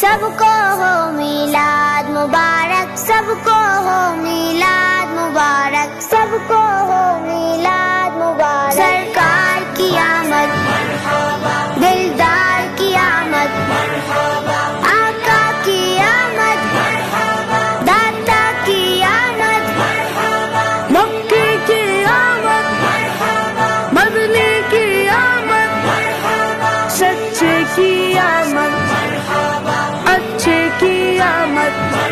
سب کو ہو میلاد مبارک، سب کو ہو میلاد مبارک، سب کو ہو میلاد مبارک۔ سرکار کی آمد مرحبا، دلدار کی آمد مرحبا، آقا کی آمد مرحبا، داتا کی آمد مرحبا، مکی کی آمد مرحبا، مدنی کی آمد مرحبا، سچے کی آمد مرحبا، اچھے کی آمد